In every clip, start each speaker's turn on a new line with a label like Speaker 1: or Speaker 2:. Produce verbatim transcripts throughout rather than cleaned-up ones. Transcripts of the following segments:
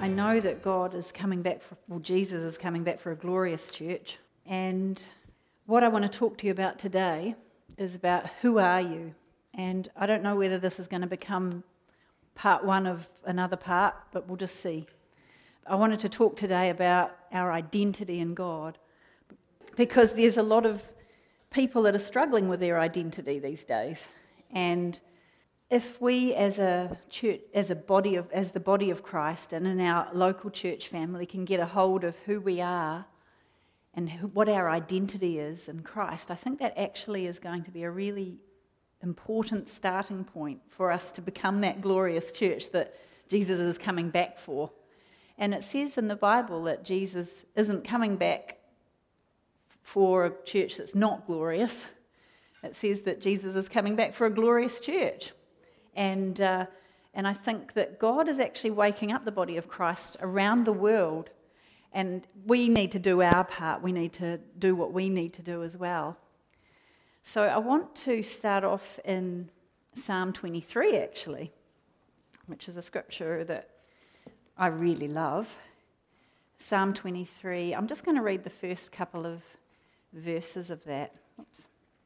Speaker 1: I know that God is coming back, for, well, Jesus is coming back for a glorious church. And what I want to talk to you about today is about who are you? And I don't know whether this is going to become part one of another part, but we'll just see. I wanted to talk today about our identity in God, because there's a lot of people that are struggling with their identity these days. And if we as a church, as a body of, as the body of Christ and in our local church family can get a hold of who we are and who, what our identity is in Christ, I think that actually is going to be a really important starting point for us to become that glorious church that Jesus is coming back for. And it says in the Bible that Jesus isn't coming back for a church that's not glorious. It says that Jesus is coming back for a glorious church. And uh, and I think that God is actually waking up the body of Christ around the world, and we need to do our part. We need to do what we need to do as well. So I want to start off in Psalm twenty-three, actually, which is a scripture that I really love. Psalm twenty-three. I'm just going to read the first couple of verses of that. Oops.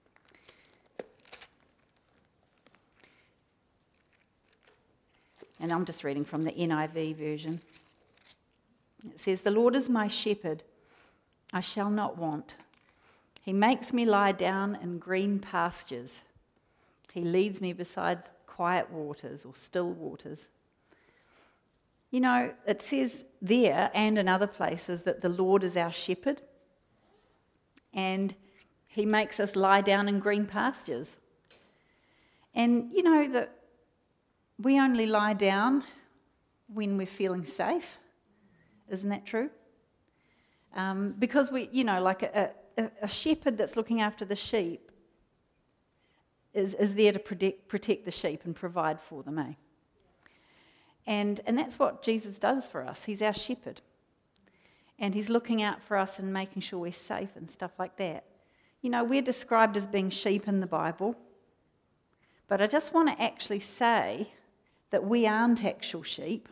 Speaker 1: And I'm just reading from the N I V version. It says, "The Lord is my shepherd, I shall not want. He makes me lie down in green pastures. He leads me beside quiet waters or still waters." You know, it says there and in other places that the Lord is our shepherd and he makes us lie down in green pastures. And you know that we only lie down when we're feeling safe. Isn't that true? Um, because we, you know, like a, a, a shepherd that's looking after the sheep is, is there to protect, protect the sheep and provide for them, eh? And, and that's what Jesus does for us. He's our shepherd. And he's looking out for us and making sure we're safe and stuff like that. You know, we're described as being sheep in the Bible. But I just want to actually say that we aren't actual sheep,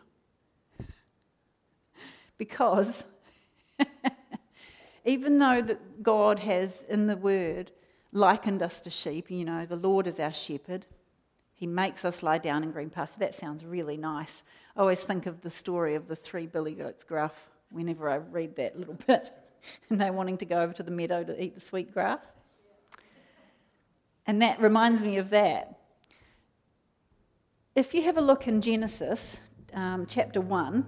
Speaker 1: because even though that God has in the Word likened us to sheep, you know, the Lord is our shepherd, he makes us lie down in green pastures. That sounds really nice. I always think of the story of the three billy goats gruff whenever I read that little bit, and they're wanting to go over to the meadow to eat the sweet grass. And that reminds me of that. If you have a look in Genesis um, chapter one,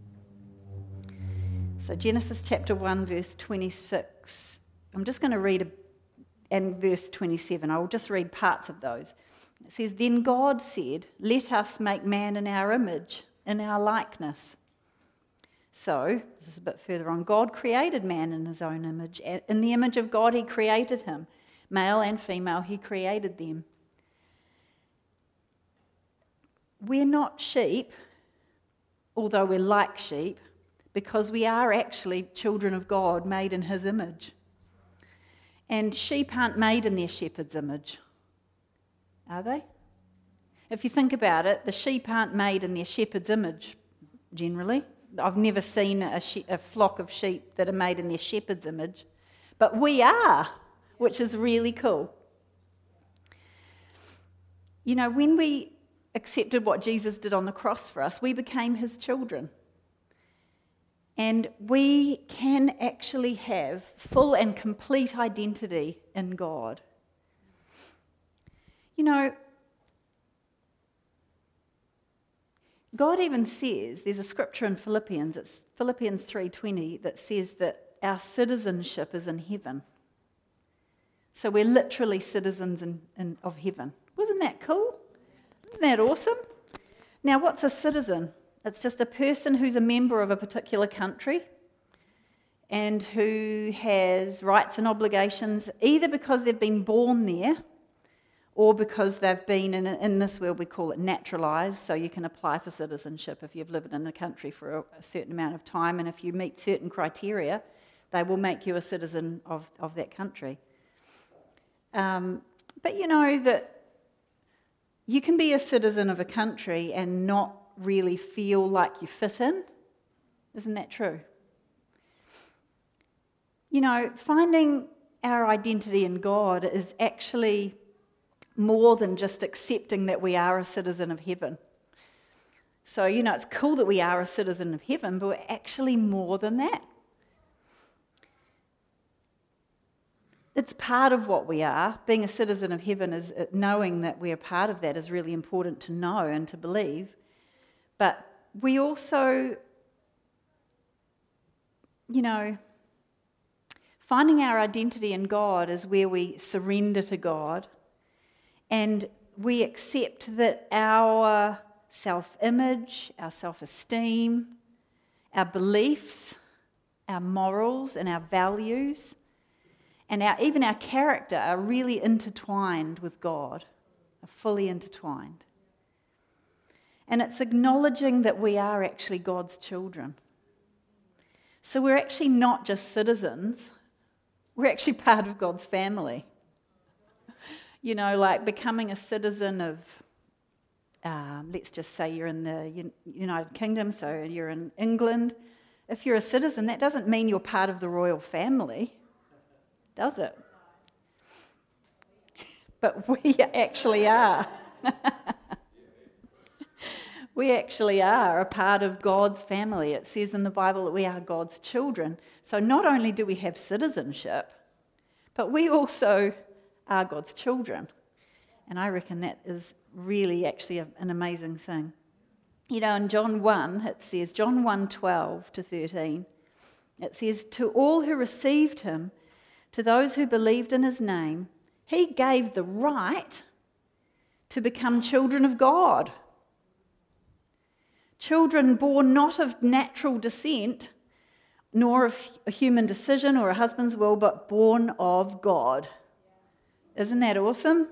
Speaker 1: so Genesis chapter one, verse twenty-six, I'm just going to read, a, and verse twenty-seven, I will just read parts of those. It says, "Then God said, 'Let us make man in our image, in our likeness.' So, this is a bit further on, God created man in his own image. In the image of God he created him. Male and female he created them." We're not sheep, although we're like sheep, because we are actually children of God made in his image. And sheep aren't made in their shepherd's image, are they? If you think about it, the sheep aren't made in their shepherd's image, generally. I've never seen a, she- a flock of sheep that are made in their shepherd's image, but we are, which is really cool. You know, when we accepted what Jesus did on the cross for us, we became his children. And we can actually have full and complete identity in God. You know, God even says, there's a scripture in Philippians, it's Philippians three twenty, that says that our citizenship is in heaven. So we're literally citizens in, in, of heaven. Wasn't that cool? Isn't that awesome? Now, what's a citizen? It's just a person who's a member of a particular country and who has rights and obligations either because they've been born there or because they've been, in, in this world we call it naturalised, so you can apply for citizenship if you've lived in a country for a, a certain amount of time, and if you meet certain criteria, they will make you a citizen of, of that country. Um, but you know that you can be a citizen of a country and not really feel like you fit in. Isn't that true? You know, finding our identity in God is actually more than just accepting that we are a citizen of heaven. So, you know, it's cool that we are a citizen of heaven, but we're actually more than that. It's part of what we are. Being a citizen of heaven is knowing that we are part of that is really important to know and to believe. But we also, you know, finding our identity in God is where we surrender to God and we accept that our self-image, our self-esteem, our beliefs, our morals and our values, and our, even our character are really intertwined with God, are fully intertwined. And it's acknowledging that we are actually God's children. So we're actually not just citizens, we're actually part of God's family. You know, like becoming a citizen of, um, let's just say you're in the United Kingdom, so you're in England. If you're a citizen, that doesn't mean you're part of the royal family, does it? But we actually are. We actually are a part of God's family. It says in the Bible that we are God's children. So not only do we have citizenship, but we also are God's children. And I reckon that is really actually a, an amazing thing. You know, in John one, it says, John one, twelve to thirteen, it says, to all who received him, to those who believed in his name, he gave the right to become children of God. Children born not of natural descent, nor of a human decision or a husband's will, but born of God. Isn't that awesome?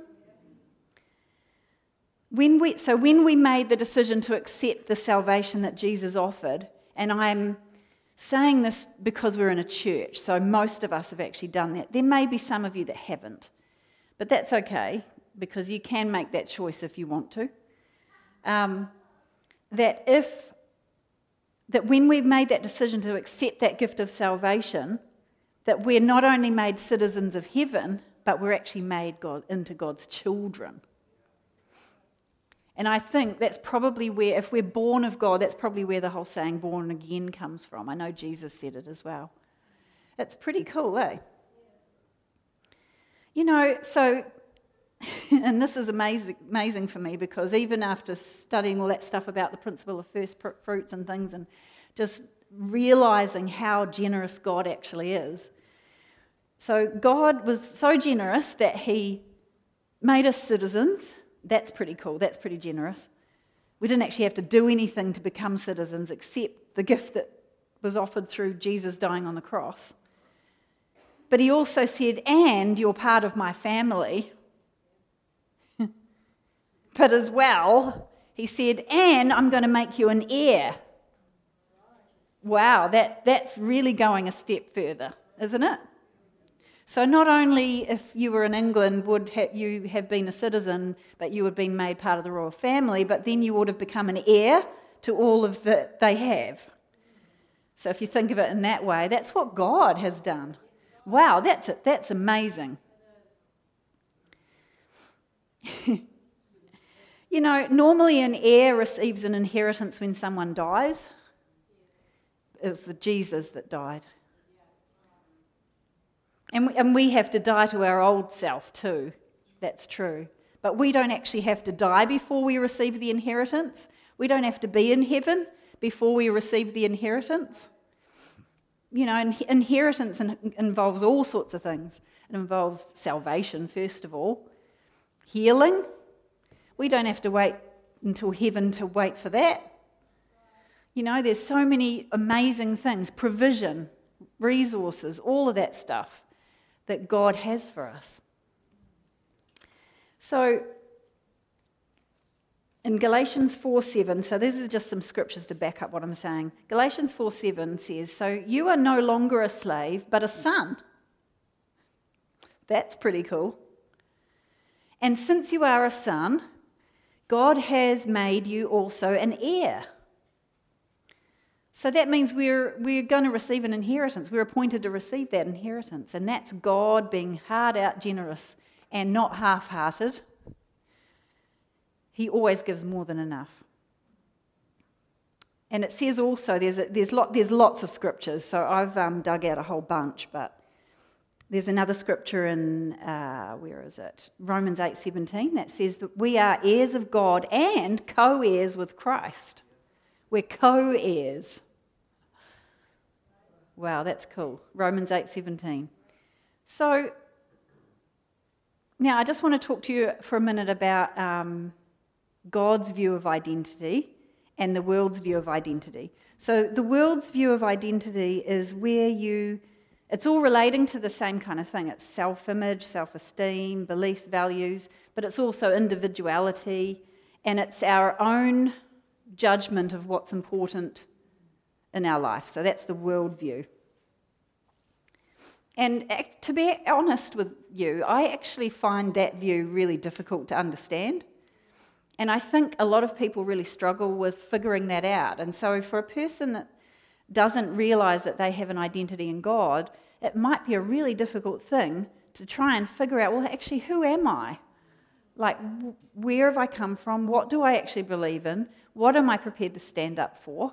Speaker 1: When we, so when we made the decision to accept the salvation that Jesus offered, and I'm saying this because we're in a church, so most of us have actually done that. There may be some of you that haven't, but that's okay, because you can make that choice if you want to. Um, that if, that when we've made that decision to accept that gift of salvation, that we're not only made citizens of heaven, but we're actually made God into God's children. And I think that's probably where, if we're born of God, that's probably where the whole saying born again comes from. I know Jesus said it as well. It's pretty cool, eh? You know, so, and this is amazing, amazing for me, because even after studying all that stuff about the principle of first fruits and things, and just realizing how generous God actually is. So God was so generous that he made us citizens. That's pretty cool. That's pretty generous. We didn't actually have to do anything to become citizens except the gift that was offered through Jesus dying on the cross. But he also said, and you're part of my family. But as well, he said, and I'm going to make you an heir. Wow, that, that's really going a step further, isn't it? So not only if you were in England would ha- you have been a citizen, but you would have been made part of the royal family, but then you would have become an heir to all of that they have. So if you think of it in that way, that's what God has done. Wow, that's it. That's amazing. You know, normally an heir receives an inheritance when someone dies. It was the Jesus that died. And we, and we have to die to our old self too. That's true. But we don't actually have to die before we receive the inheritance. We don't have to be in heaven before we receive the inheritance. You know, in, inheritance in, involves all sorts of things. It involves salvation, first of all. Healing. We don't have to wait until heaven to wait for that. You know, there's so many amazing things. Provision, resources, all of that stuff that God has for us. So, in Galatians four seven, so this is just some scriptures to back up what I'm saying. Galatians four seven says, so you are no longer a slave, but a son. That's pretty cool. And since you are a son, God has made you also an heir. So that means we're, we're going to receive an inheritance. We're appointed to receive that inheritance. And that's God being hard out generous and not half-hearted. He always gives more than enough. And it says also, there's, a, there's, lot, there's lots of scriptures, so I've um, dug out a whole bunch, but there's another scripture in, uh, where is it? Romans eight seventeen, that says that we are heirs of God and co-heirs with Christ. We're co-heirs. Wow, that's cool. Romans eight seventeen. So, now I just want to talk to you for a minute about um, God's view of identity and the world's view of identity. So the world's view of identity is where you, it's all relating to the same kind of thing. It's self-image, self-esteem, beliefs, values, but it's also individuality, and it's our own judgment of what's important in our life. So that's the worldview. And to be honest with you, I actually find that view really difficult to understand. And I think a lot of people really struggle with figuring that out. And so for a person that doesn't realise that they have an identity in God, it might be a really difficult thing to try and figure out, well, actually, who am I? Like, where have I come from? What do I actually believe in? What am I prepared to stand up for?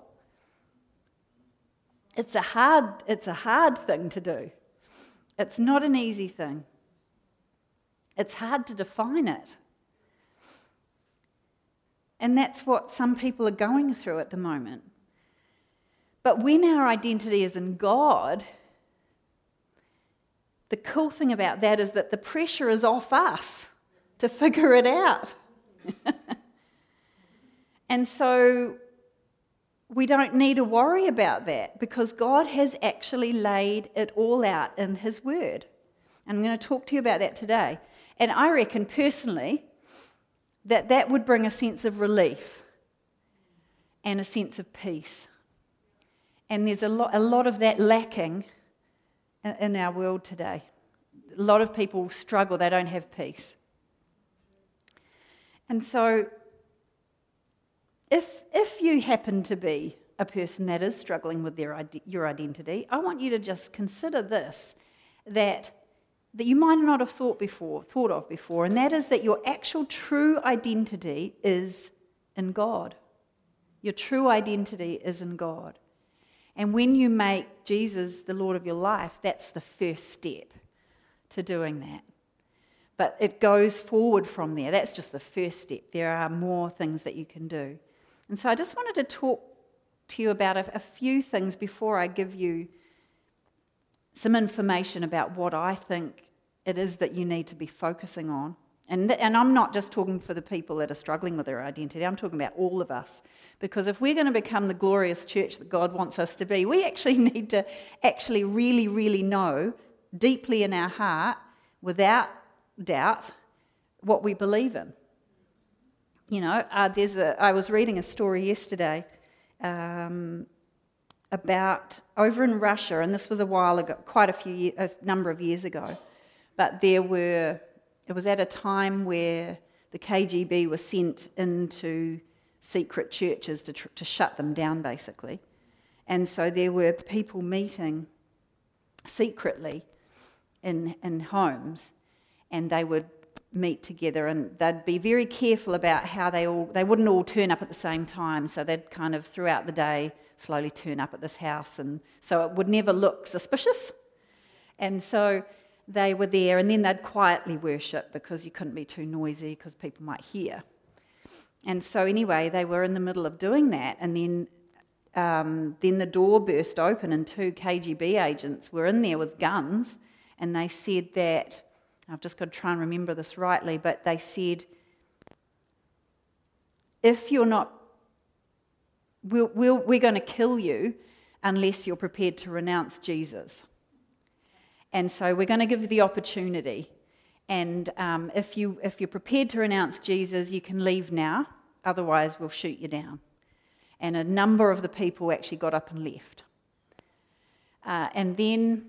Speaker 1: It's a hard, it's a hard thing to do. It's not an easy thing. It's hard to define it. And that's what some people are going through at the moment. But when our identity is in God, the cool thing about that is that the pressure is off us to figure it out. And so we don't need to worry about that because God has actually laid it all out in His Word. And I'm going to talk to you about that today. And I reckon personally that that would bring a sense of relief and a sense of peace. And there's a lot, a lot of that lacking in our world today. A lot of people struggle, they don't have peace. And so if, if you happen to be a person that is struggling with their, your identity, I want you to just consider this, that that you might not have thought before, thought of before, and that is that your actual true identity is in God. Your true identity is in God. And when you make Jesus the Lord of your life, that's the first step to doing that. But it goes forward from there. That's just the first step. There are more things that you can do. And so I just wanted to talk to you about a, a few things before I give you some information about what I think it is that you need to be focusing on. And, th- and I'm not just talking for the people that are struggling with their identity, I'm talking about all of us. Because if we're going to become the glorious church that God wants us to be, we actually need to actually really, really know deeply in our heart, without doubt, what we believe in. You know, uh, there's a, I was reading a story yesterday um, about over in Russia, and this was a while ago, quite a few, year, a number of years ago, but there were, it was at a time where the K G B was sent into secret churches to, tr- to shut them down, basically. And so there were people meeting secretly in, in homes, and they would meet together, and they'd be very careful about how they all, they wouldn't all turn up at the same time, so they'd kind of throughout the day slowly turn up at this house, and so it would never look suspicious. And so they were there, and then they'd quietly worship because you couldn't be too noisy because people might hear. And so anyway, they were in the middle of doing that, and then um, then the door burst open, and two K G B agents were in there with guns, and they said that, I've just got to try and remember this rightly, but they said, if you're not, we'll, we'll, we're going to kill you unless you're prepared to renounce Jesus. And so we're going to give you the opportunity. And um, if, you, if you're prepared to renounce Jesus, you can leave now. Otherwise, we'll shoot you down. And a number of the people actually got up and left. Uh, and then,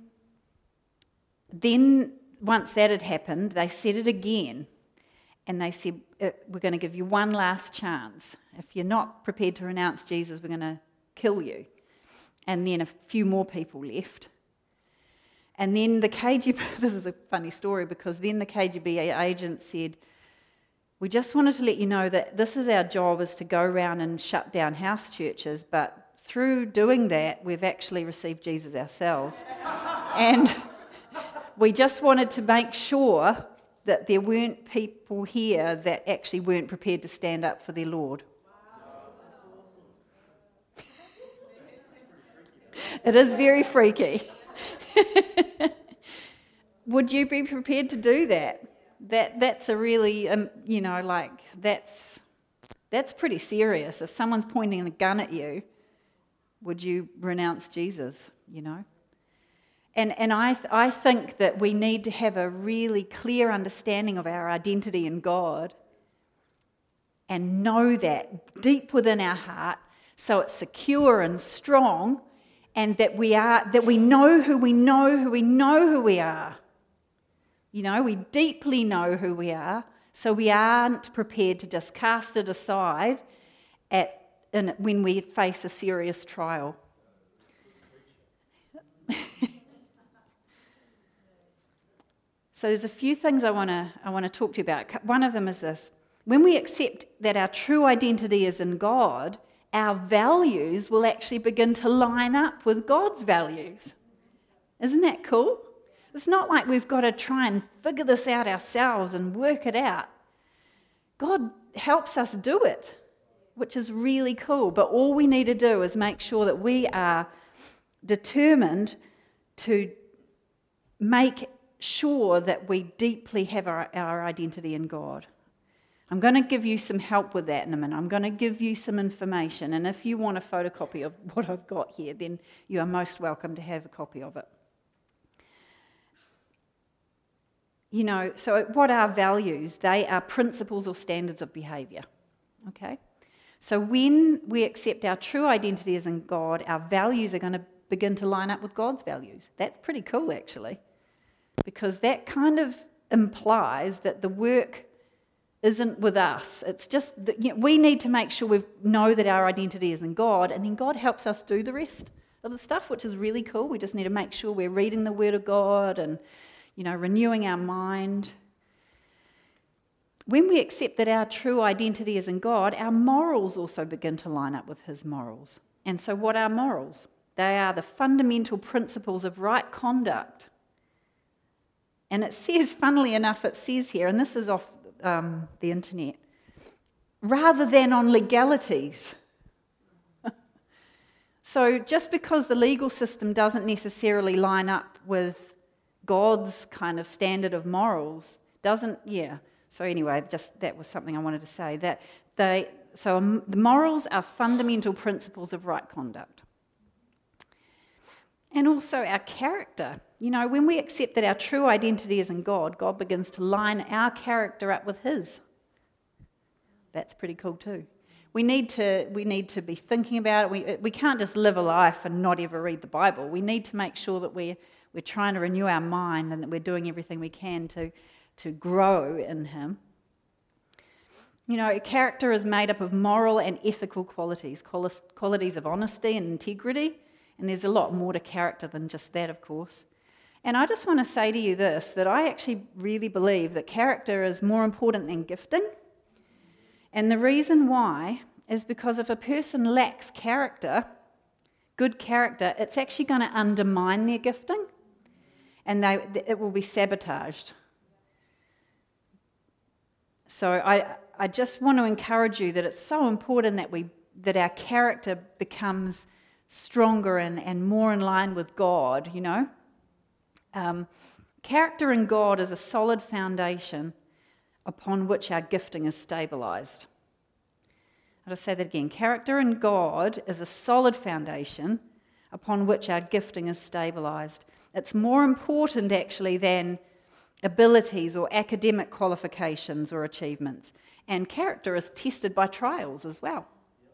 Speaker 1: then once that had happened, they said it again. And they said, we're going to give you one last chance. If you're not prepared to renounce Jesus, we're going to kill you. and then a few more people left. And then the K G B, this is a funny story, because then the K G B agent said, we just wanted to let you know that this is our job, is to go around and shut down house churches, but through doing that, we've actually received Jesus ourselves. And we just wanted to make sure that there weren't people here that actually weren't prepared to stand up for their Lord. It is very freaky. Would you be prepared to do that? That that's a really, um, you know, like that's that's pretty serious. If someone's pointing a gun at you, would you renounce Jesus? You know, and and I th- I think that we need to have a really clear understanding of our identity in God, and know that deep within our heart, so it's secure and strong. And that we are, that we know who we know who we know who we are. You know, we deeply know who we are, so we aren't prepared to just cast it aside at in, when we face a serious trial. So there's a few things I want to I want to talk to you about. One of them is this: when we accept that our true identity is in God, our values will actually begin to line up with God's values. Isn't that cool? It's not like we've got to try and figure this out ourselves and work it out. God helps us do it, which is really cool. But all we need to do is make sure that we are determined to make sure that we deeply have our, our identity in God. I'm going to give you some help with that in a minute. I'm going to give you some information. And if you want a photocopy of what I've got here, then you are most welcome to have a copy of it. You know, so what are values? They are principles or standards of behaviour. Okay? So when we accept our true identity as in God, our values are going to begin to line up with God's values. That's pretty cool, actually. Because that kind of implies that the work isn't with us. It's just that, you know, we need to make sure we know that our identity is in God, and then God helps us do the rest of the stuff, which is really cool. We just need to make sure we're reading the Word of God and, you know, renewing our mind. When we accept that our true identity is in God, our morals also begin to line up with His morals. And so what are morals? They are the fundamental principles of right conduct. And it says, funnily enough, it says here, and this is off Um, the internet, rather than on legalities. So just because the legal system doesn't necessarily line up with God's kind of standard of morals, doesn't, yeah. So anyway, just that was something I wanted to say. That they, so um, the morals are fundamental principles of right conduct. And also our character. You know, when we accept that our true identity is in God, God begins to line our character up with His. That's pretty cool too. We need to we need to be thinking about it. We we can't just live a life and not ever read the Bible. We need to make sure that we're we're trying to renew our mind and that we're doing everything we can to to grow in Him. You know, character is made up of moral and ethical qualities, qualities of honesty and integrity. And there's a lot more to character than just that, of course. And I just want to say to you this, that I actually really believe that character is more important than gifting. And the reason why is because if a person lacks character, good character, it's actually going to undermine their gifting. And they, it will be sabotaged. So I, I just want to encourage you that it's so important that we that our character becomes stronger and, and more in line with God, you know. Um, character in God is a solid foundation upon which our gifting is stabilised. I'll just say that again. Character in God is a solid foundation upon which our gifting is stabilised. It's more important, actually, than abilities or academic qualifications or achievements. And character is tested by trials as well.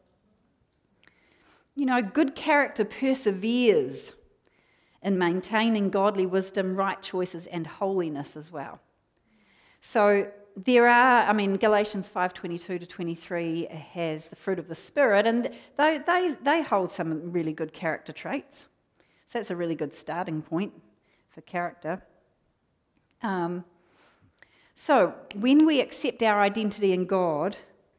Speaker 1: You know, good character perseveres in maintaining godly wisdom, right choices, and holiness as well. So there are, I mean, Galatians five twenty-two to twenty-three has the fruit of the Spirit, and they, they, they hold some really good character traits. So that's a really good starting point for character. Um, so when we accept our identity in God,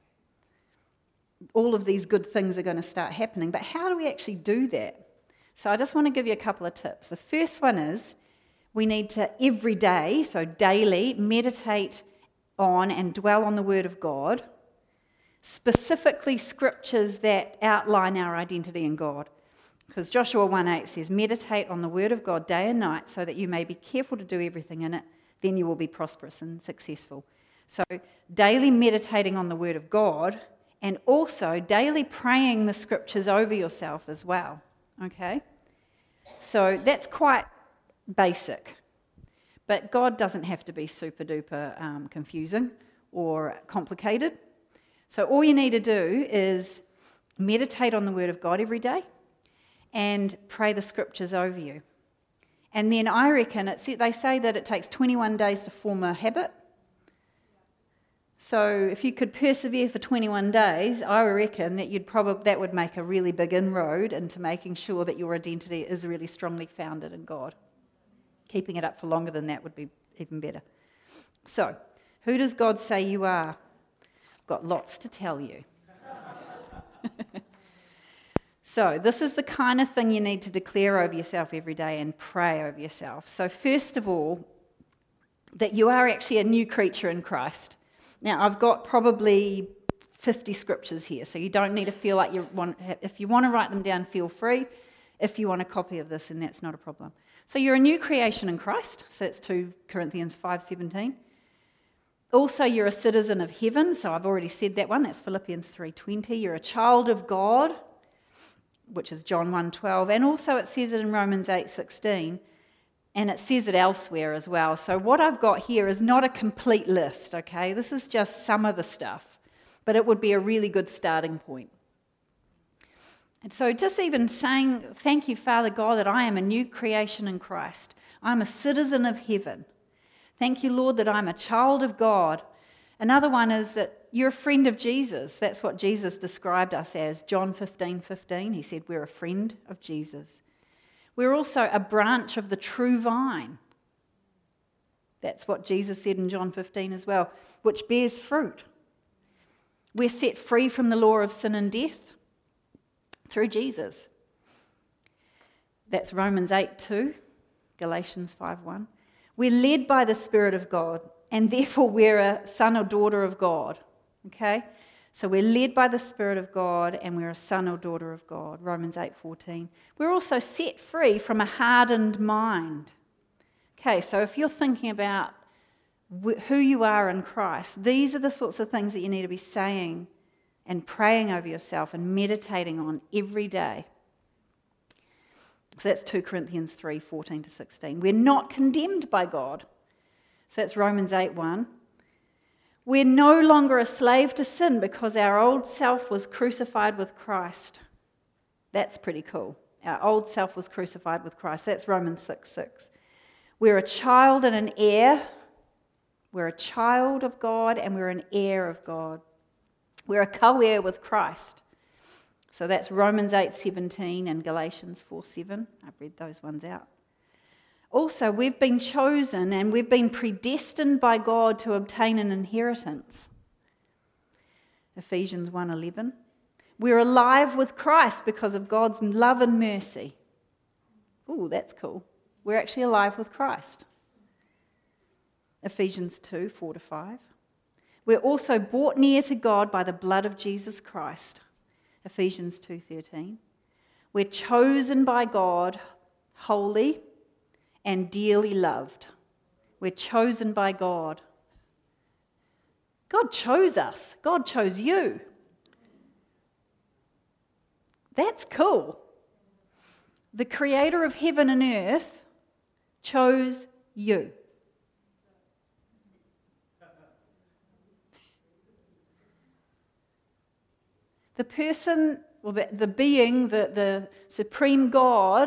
Speaker 1: all of these good things are going to start happening. But how do we actually do that? So I just want to give you a couple of tips. The first one is we need to every day, so daily, meditate on and dwell on the Word of God, specifically scriptures that outline our identity in God. Because Joshua one eight says, meditate on the Word of God day and night so that you may be careful to do everything in it, then you will be prosperous and successful. So daily meditating on the Word of God, and also daily praying the scriptures over yourself as well, okay? So that's quite basic. But God doesn't have to be super duper um, confusing or complicated. So all you need to do is meditate on the Word of God every day and pray the scriptures over you. And then I reckon, it's, they say that it takes twenty-one days to form a habit. So if you could persevere for twenty-one days, I reckon that you'd probably that would make a really big inroad into making sure that your identity is really strongly founded in God. Keeping it up for longer than that would be even better. So, who does God say you are? I've got lots to tell you. So, this is the kind of thing you need to declare over yourself every day and pray over yourself. So, first of all, that you are actually a new creature in Christ. Now, I've got probably fifty scriptures here, so you don't need to feel like you want, if you want to write them down, feel free. If you want a copy of this, then that's not a problem. So you're a new creation in Christ, so that's two Corinthians five seventeen. Also, you're a citizen of heaven, so I've already said that one, that's Philippians three twenty. You're a child of God, which is John one twelve, and also it says it in Romans eight sixteen. And it says it elsewhere as well. So what I've got here is not a complete list, okay? This is just some of the stuff. But it would be a really good starting point. And so just even saying, thank you, Father God, that I am a new creation in Christ. I'm a citizen of heaven. Thank you, Lord, that I'm a child of God. Another one is that you're a friend of Jesus. That's what Jesus described us as. John fifteen fifteen, he said we're a friend of Jesus. We're also a branch of the true vine. That's what Jesus said in John fifteen as well, which bears fruit. We're set free from the law of sin and death through Jesus. That's Romans eight two, Galatians five one. We're led by the Spirit of God, and therefore we're a son or daughter of God. Okay? So we're led by the Spirit of God, and we're a son or daughter of God, Romans eight fourteen. We're also set free from a hardened mind. Okay, so if you're thinking about who you are in Christ, these are the sorts of things that you need to be saying and praying over yourself and meditating on every day. So that's two Corinthians three fourteen to sixteen. We're not condemned by God. So that's Romans eight one. We're no longer a slave to sin because our old self was crucified with Christ. That's pretty cool. Our old self was crucified with Christ. That's Romans six six. We're a child and an heir. We're a child of God and we're an heir of God. We're a co-heir with Christ. So that's Romans eight seventeen and Galatians four seven. I've read those ones out. Also, we've been chosen and we've been predestined by God to obtain an inheritance. Ephesians one eleven. We're alive with Christ because of God's love and mercy. Ooh, that's cool. We're actually alive with Christ. Ephesians two four to five. We're also brought near to God by the blood of Jesus Christ. Ephesians two thirteen. We're chosen by God, holy and dearly loved. We're chosen by God. God chose us. God chose you. That's cool. The creator of heaven and earth chose you. The person, well, the, the being, the, the supreme God,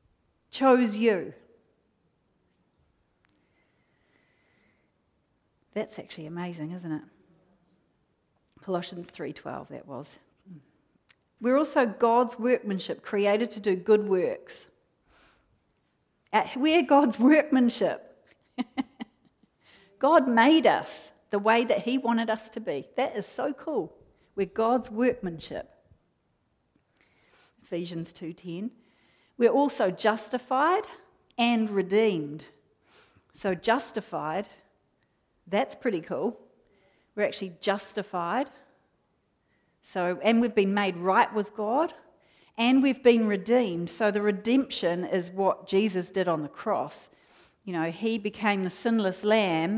Speaker 1: chose you. That's actually amazing, isn't it? Colossians three twelve, that was. We're also God's workmanship, created to do good works. We're God's workmanship. God made us the way that he wanted us to be. That is so cool. We're God's workmanship. Ephesians two ten. We're also justified and redeemed. So justified, that's pretty cool. We're actually justified. So, and we've been made right with God, and we've been redeemed. So the redemption is what Jesus did on the cross. You know, he became the sinless lamb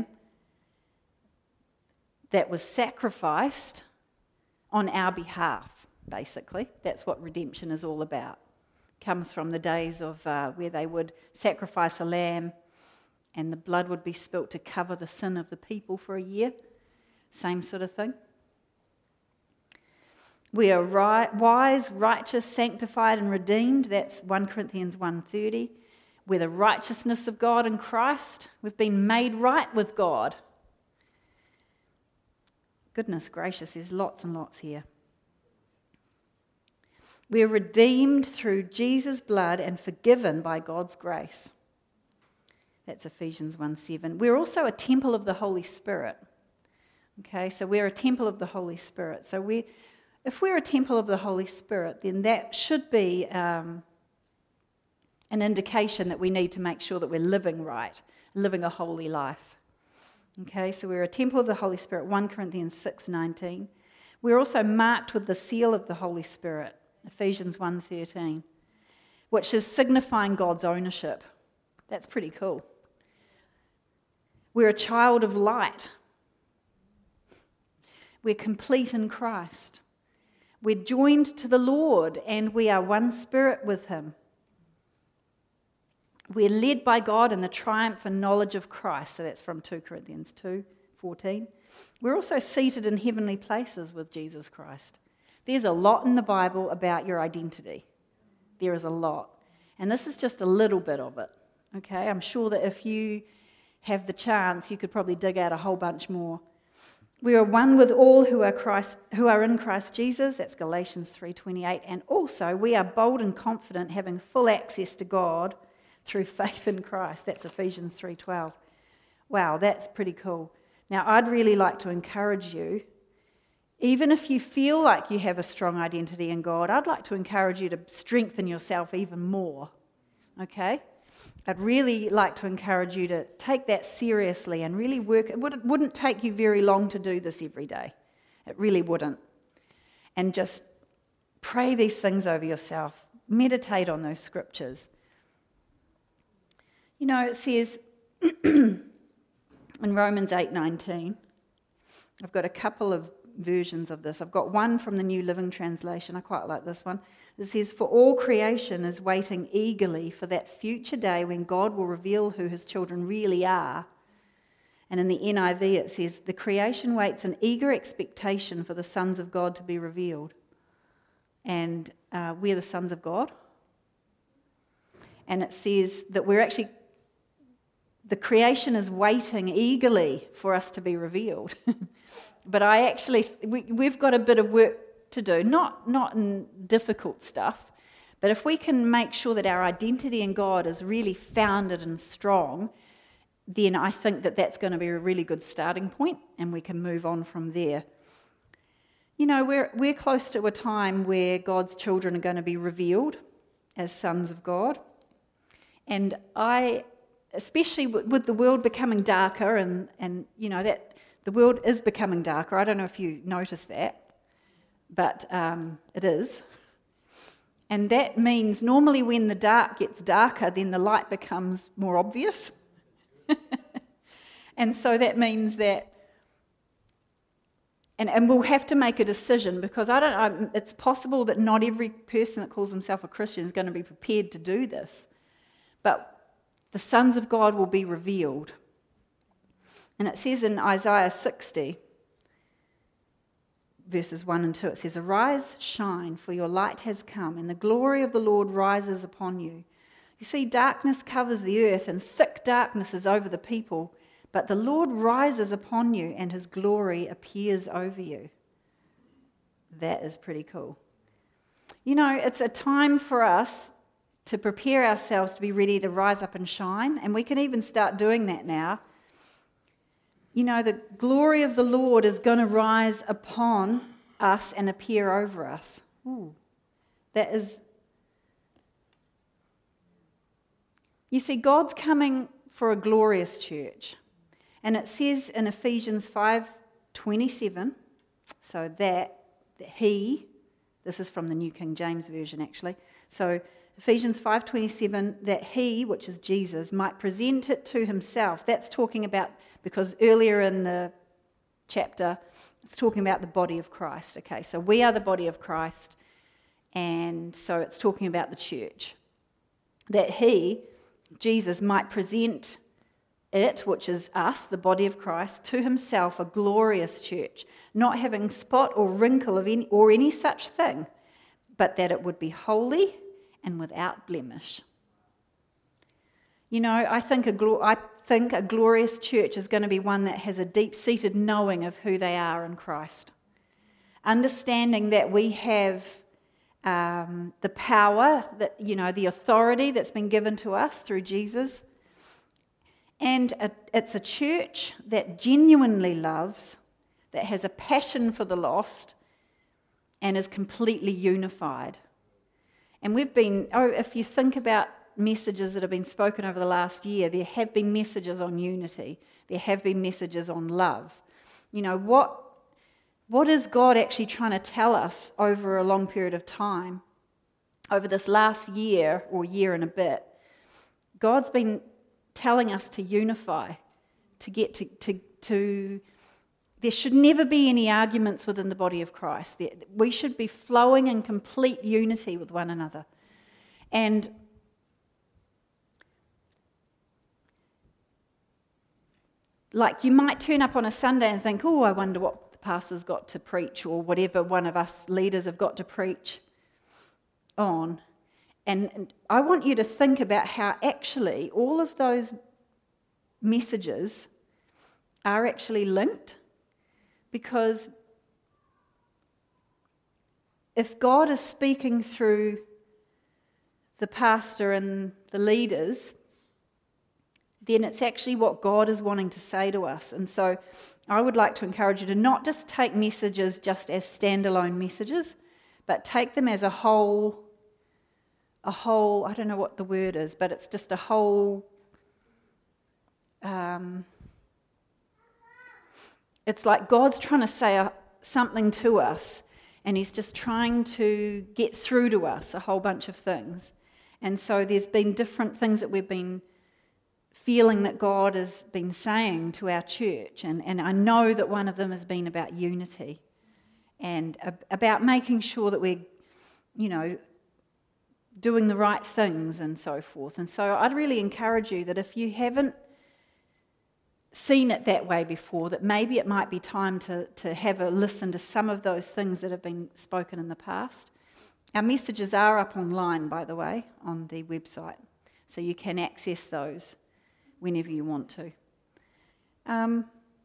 Speaker 1: that was sacrificed on our behalf, basically. That's what redemption is all about. It comes from the days of uh, where they would sacrifice a lamb and the blood would be spilt to cover the sin of the people for a year. Same sort of thing. We are right, wise, righteous, sanctified and redeemed. That's First Corinthians one thirty. We're the righteousness of God in Christ. We've been made right with God. Goodness gracious, there's lots and lots here. We're redeemed through Jesus' blood and forgiven by God's grace. That's Ephesians one seven. We're also a temple of the Holy Spirit. Okay, so we're a temple of the Holy Spirit. So we, if we're a temple of the Holy Spirit, then that should be um, an indication that we need to make sure that we're living right, living a holy life. Okay, so we're a temple of the Holy Spirit, First Corinthians six nineteen. We're also marked with the seal of the Holy Spirit, Ephesians one thirteen, which is signifying God's ownership. That's pretty cool. We're a child of light. We're complete in Christ. We're joined to the Lord and we are one spirit with him. We're led by God in the triumph and knowledge of Christ. So that's from Second Corinthians two fourteen. We're also seated in heavenly places with Jesus Christ. There's a lot in the Bible about your identity. There is a lot. And this is just a little bit of it. Okay, I'm sure that if you have the chance, you could probably dig out a whole bunch more. We are one with all who are Christ, who are in Christ Jesus. That's Galatians three twenty-eight. And also, we are bold and confident, having full access to God through faith in Christ. That's Ephesians three twelve. Wow, that's pretty cool. Now, I'd really like to encourage you, even if you feel like you have a strong identity in God, I'd like to encourage you to strengthen yourself even more. Okay? I'd really like to encourage you to take that seriously and really work. It wouldn't take you very long to do this every day. It really wouldn't. And just pray these things over yourself. Meditate on those scriptures. You know, it says in Romans eight nineteen, I've got a couple of versions of this. I've got one from the New Living Translation. I quite like this one. It says, "For all creation is waiting eagerly for that future day when God will reveal who his children really are." And in the N I V it says, "The creation waits in eager expectation for the sons of God to be revealed." And uh, we're the sons of God. And it says that we're actually, the creation is waiting eagerly for us to be revealed. But I actually, we, we've got a bit of work to do, not, not in difficult stuff, but if we can make sure that our identity in God is really founded and strong, then I think that that's going to be a really good starting point and we can move on from there. You know, we're, we're close to a time where God's children are going to be revealed as sons of God. And I, especially with, with the world becoming darker and, and, you know, that the world is becoming darker. I don't know if you noticed that, but um, it is. And that means normally when the dark gets darker, then the light becomes more obvious. And so that means that, and, and we'll have to make a decision because I don't. I, it's possible that not every person that calls himself a Christian is going to be prepared to do this. But the sons of God will be revealed. And it says in Isaiah sixty, verses one and two, it says, "Arise, shine, for your light has come, and the glory of the Lord rises upon you." You see, darkness covers the earth, and thick darkness is over the people, but the Lord rises upon you and his glory appears over you. That is pretty cool. You know, it's a time for us to prepare ourselves to be ready to rise up and shine, and we can even start doing that now. You know, the glory of the Lord is going to rise upon us and appear over us. Ooh, that is... You see, God's coming for a glorious church. And it says in Ephesians five twenty-seven, so that, that he, this is from the New King James Version actually, so Ephesians five twenty-seven, that he, which is Jesus, might present it to himself. That's talking about, because earlier in the chapter, it's talking about the body of Christ. Okay, so we are the body of Christ, and so it's talking about the church. That he, Jesus, might present it, which is us, the body of Christ, to himself, a glorious church, not having spot or wrinkle of any, or any such thing, but that it would be holy and without blemish. You know, I think a glo- I think a glorious church is going to be one that has a deep-seated knowing of who they are in Christ, understanding that we have um, the power, that you know, the authority that's been given to us through Jesus. And a, it's a church that genuinely loves, that has a passion for the lost, and is completely unified. And we've been, oh, if you think about messages that have been spoken over the last year, there have been messages on unity. There have been messages on love. You know, what, what is God actually trying to tell us over a long period of time? Over this last year or year and a bit, God's been telling us to unify, to get to, to, to, there should never be any arguments within the body of Christ. We should be flowing in complete unity with one another. And like you might turn up on a Sunday and think, oh, I wonder what the pastor's got to preach, or whatever one of us leaders have got to preach on. And I want you to think about how actually all of those messages are actually linked. Because if God is speaking through the pastor and the leaders, then it's actually what God is wanting to say to us. And so I would like to encourage you to not just take messages just as standalone messages, but take them as a whole, a whole, I don't know what the word is, but it's just a whole, um, it's like God's trying to say a, something to us, and he's just trying to get through to us a whole bunch of things. And so there's been different things that we've been feeling that God has been saying to our church, and, and I know that one of them has been about unity and ab- about making sure that we're, you know, doing the right things and so forth. And so I'd really encourage you that if you haven't seen it that way before, that maybe it might be time to, to have a listen to some of those things that have been spoken in the past. Our messages are up online, by the way, on the website, so you can access those whenever you want to. Um,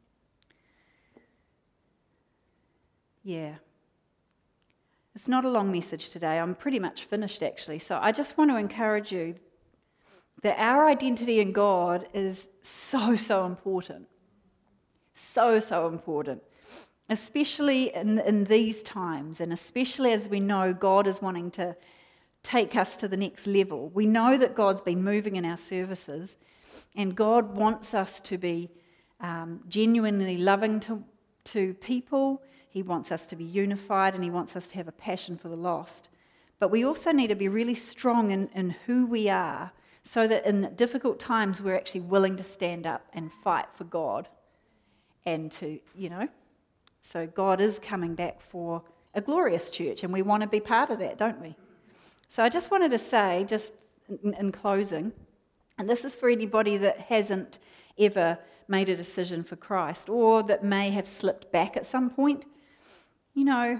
Speaker 1: yeah. It's not a long message today. I'm pretty much finished, actually. So I just want to encourage you that our identity in God is so, so important. So, so important. Especially in, in these times, and especially as we know God is wanting to take us to the next level. We know that God's been moving in our services, and God wants us to be um, genuinely loving to, to people. He wants us to be unified, and he wants us to have a passion for the lost. But we also need to be really strong in, in who we are, so that in difficult times we're actually willing to stand up and fight for God. And to, you know, so God is coming back for a glorious church, and we want to be part of that, don't we? So I just wanted to say, just in, in closing, and this is for anybody that hasn't ever made a decision for Christ, or that may have slipped back at some point. You know,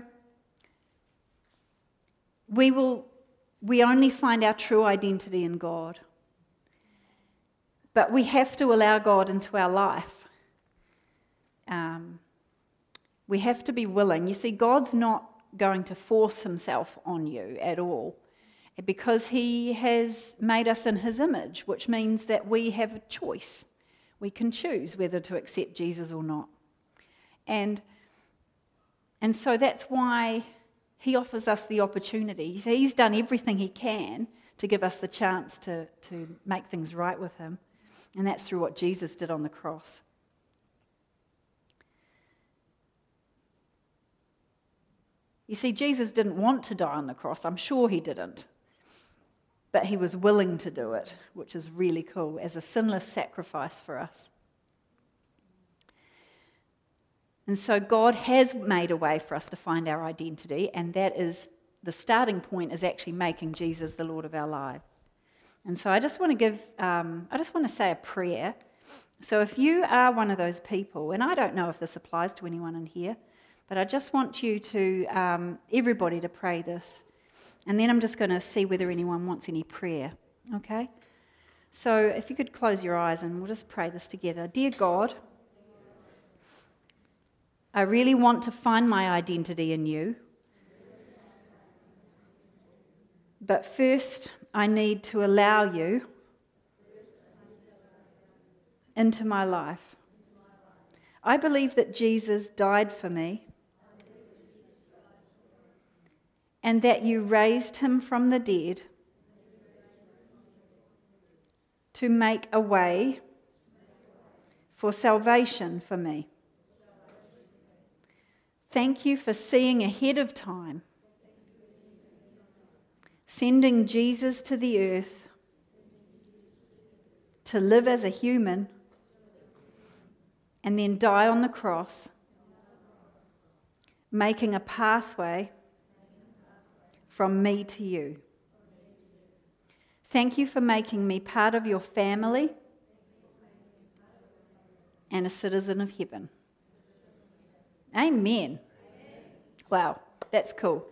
Speaker 1: we will, we only find our true identity in God. But we have to allow God into our life. We have to be willing. You see, God's not going to force himself on you at all, because he has made us in his image, which means that we have a choice. We can choose whether to accept Jesus or not. And, and so that's why he offers us the opportunity. So he's done everything he can to give us the chance to, to make things right with him. And that's through what Jesus did on the cross. You see, Jesus didn't want to die on the cross. I'm sure he didn't. But he was willing to do it, which is really cool, as a sinless sacrifice for us. And so God has made a way for us to find our identity, and that is the starting point is actually making Jesus the Lord of our life. And so I just want to give, um, I just want to say a prayer. So if you are one of those people, and I don't know if this applies to anyone in here, but I just want you to, um, everybody to pray this. And then I'm just going to see whether anyone wants any prayer, okay? So if you could close your eyes and we'll just pray this together. Dear God, I really want to find my identity in you. But first, I need to allow you into my life. I believe that Jesus died for me and that you raised him from the dead to make a way for salvation for me. Thank you for seeing ahead of time, sending Jesus to the earth to live as a human and then die on the cross, making a pathway from me to you. Thank you for making me part of your family and a citizen of heaven. Amen. Wow, that's cool.